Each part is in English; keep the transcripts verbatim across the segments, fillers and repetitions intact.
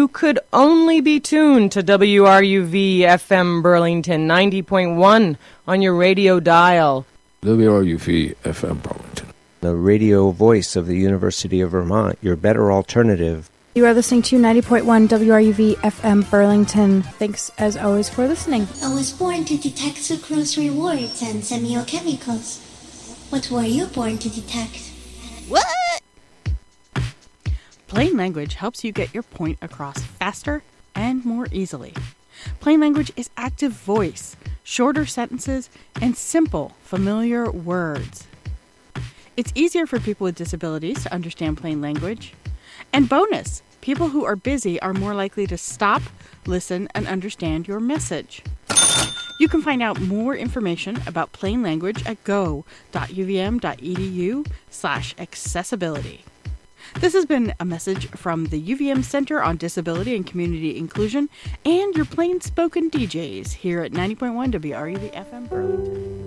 you could only be tuned to W R U V F M Burlington ninety point one on your radio dial. W R U V F M Burlington, the radio voice of the University of Vermont, your better alternative. You are listening to ninety point one W R U V F M Burlington. Thanks, as always, for listening. I was born to detect sucrose rewards and semiochemicals. What were you born to detect? What? Plain language helps you get your point across faster and more easily. Plain language is active voice, shorter sentences, and simple, familiar words. It's easier for people with disabilities to understand plain language. And bonus, people who are busy are more likely to stop, listen, and understand your message. You can find out more information about plain language at go.uvm.edu slash accessibility. This has been a message from the U V M Center on Disability and Community Inclusion and your plain-spoken D Js here at ninety point one W R U V F M Burlington.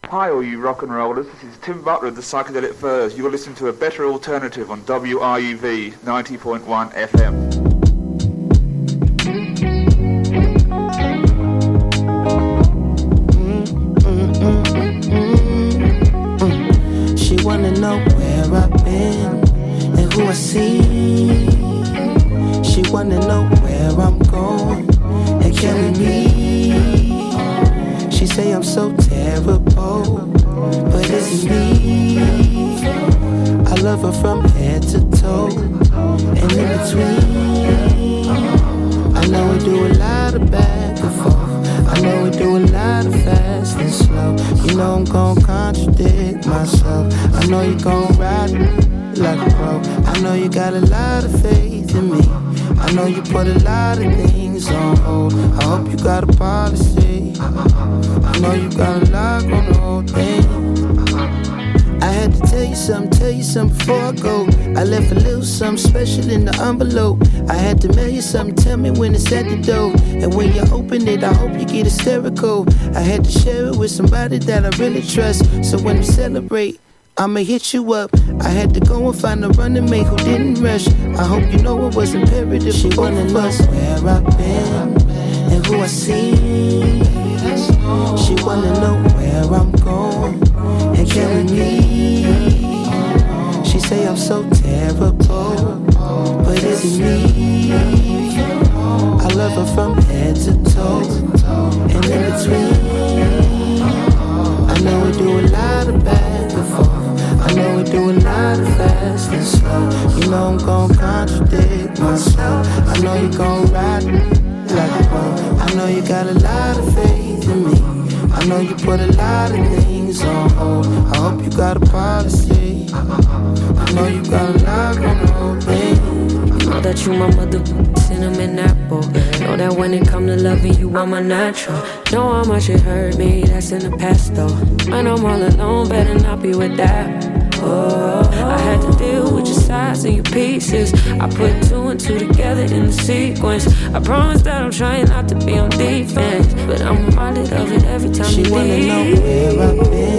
Hi all you rock and rollers, this is Tim Butler of the Psychedelic Furs. You're listening to a better alternative on W R U V ninety point one F M. She wanna know where I've been and who I see. She wanna know where I'm going and carry me. She say I'm so terrible, but it's me. I love her from head to toe and in between. I know we do a lot of back and forth. I know we do a lot of fast and slow. You know I'm gon' contradict myself. I know you gon' ride like a pro. I know you got a lot of faith in me. I know you put a lot of things on hold. I hope you got a policy. I know you got a lock on the whole thing. I had to tell you something, tell you something before I go. I left a little something special in the envelope. I had to mail you something, tell me when it's at the door. And when you open it, I hope you get hysterical. I had to share it with somebody that I really trust. So when we celebrate, I'ma hit you up. I had to go and find a running mate who didn't rush. I hope you know it was imperative. She wanna know where I've been and who I see. She wanna know where I'm going and carry me. She say I'm so terrible, but it's me. I love her from head to toe and in between. I know we do a lot of back and forth. I know we do a lot of fast and slow. You know I'm gon' contradict myself. I know you gon' ride like a pro. I know you got a lot of faith in me. I know you put a lot of things on hold. I hope you got a policy. I know you got a lot on the whole thing. Know that you my mother, cinnamon apple. Know that when it come to loving you, I'm a natural. Know how much it hurt me, that's in the past though. When I'm all alone, better not be with that. Oh, I had to deal with your sides and your pieces. I put two and two together in the sequence. I promise that I'm trying not to be on defense, but I'm reminded of it every time she you leave. She wanna know where I've been